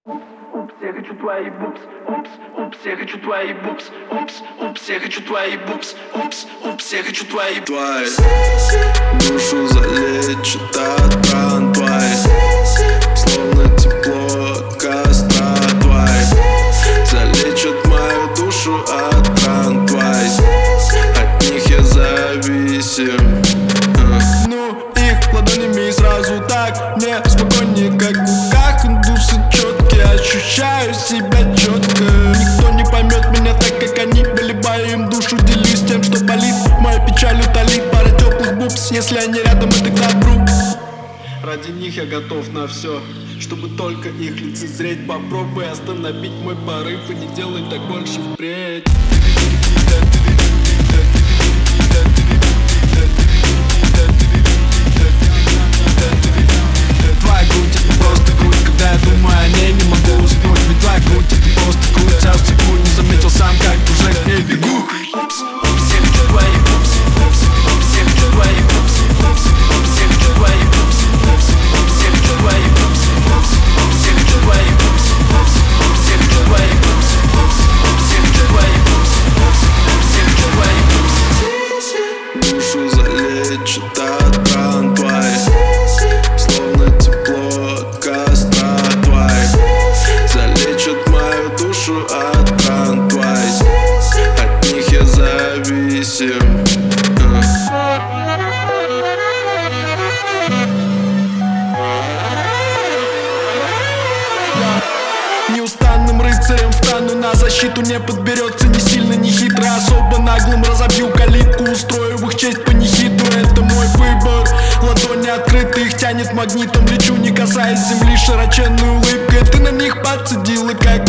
Упс, я хочу твои бупс. Упс, я хочу твои бупс. Упс, я хочу твои бупс. Упс, я хочу твои. Твои душу залечит от ран твоих, словно тепло от костра твоих. Залечит мою душу от ран твоих, от них я зависим. Ну их ладонями сразу так мне спокойнее, как в руках. Индусы четкие, ощущаю себя четко. Никто не поймет меня так, как они. Выливаю им душу, делюсь тем, что болит. Моя печаль утолит пара теплых бубс. Если они рядом, это к добру. Ради них я готов на все, чтобы только их лицезреть. Попробуй остановить мой порыв и не делай так больше впредь. Твоя грудь это просто грудь, когда я думаю о ней, не могу уснуть. Ведь твоя грудь это просто грудь, а в секунду не заметил сам, как уже к ней бегу. Упс, я хочу твои бупс. Упс, я хочу твои бупс. Упс, я хочу твои бупс. Упс, я хочу твои бупс. Упс, я хочу твои бупс. Упс, я хочу твои бупс. Упс, я хочу твои бупс. Упс, я хочу твои бупс. Душу залечит от ран твоих, словно тепло от костра твоих. Залечит мою душу от ран твоих, от них я зависим. Неустанным рыцарем встану на защиту. Не подберется ни сильно, ни хитро. Особо наглым разобью калитку, устрою в их честь панихиду. Это мой выбор, ладони открыты, их тянет магнитом. Лечу, не касаясь земли, широченной улыбкой. Ты на них подсадила, как